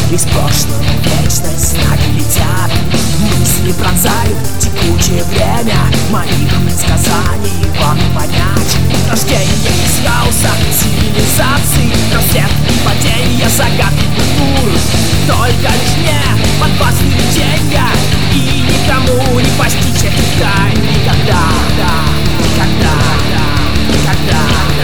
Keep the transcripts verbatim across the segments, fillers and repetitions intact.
Из прошлого вечность с нами летят, мысли пронзают текучее время. Моих предсказаний вам не понять. Рождение из хаоса цивилизаций, рассвет и падение загадки культур. Только лишь мне подвластны видения, и никому не постичь этих тайн никогда, да, никогда, да, никогда,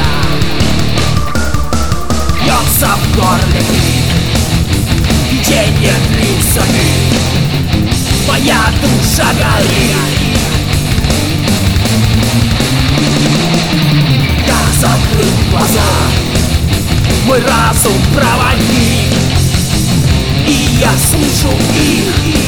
да. Бьется в горле крик, видение длится, моя душа горит. Я закрыл глаза, мой разум проводник, и я слышу их.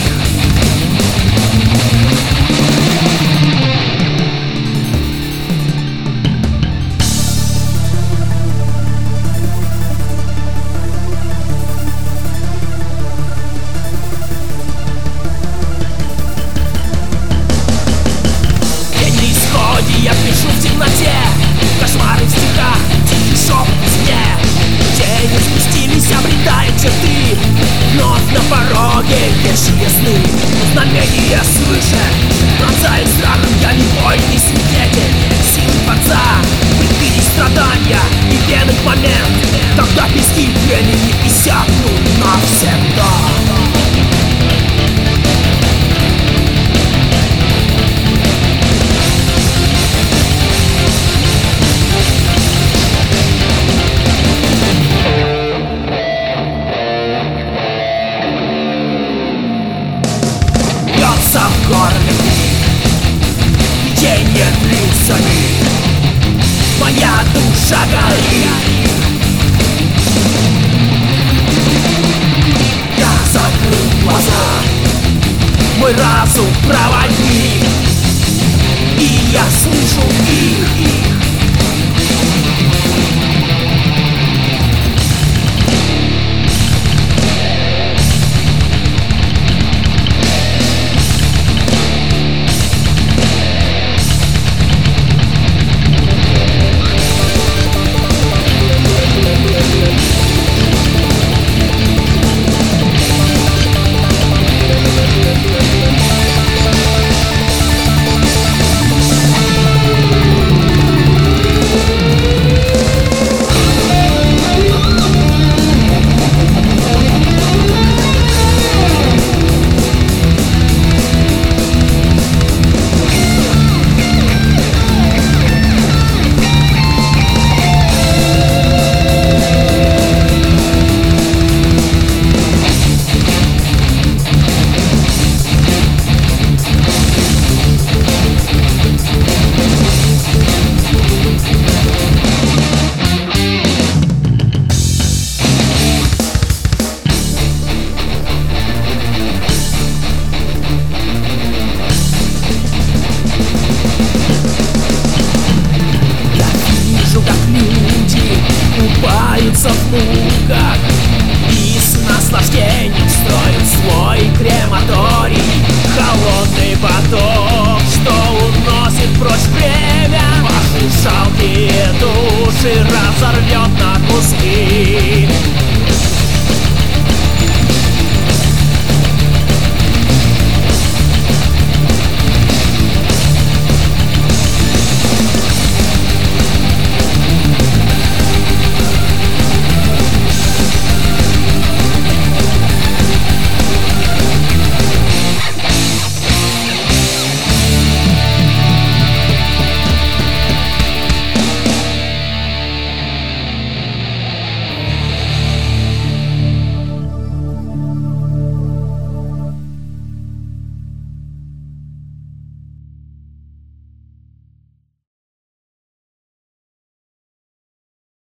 Я пишу в темноте кошмары в стихах, тихий шепот в сне. Тени спустились, обретая черты, вновь на пороге вещие сны. Знамения свыше пронзают страхом, я не воин, не свидетель силы Творца. Предвидеть страдания и верный момент, когда пески времени иссякнут навсегда. В горле видение длится, моя душа горит. Я закрыл глаза, мой разум проводник, и я слышу их.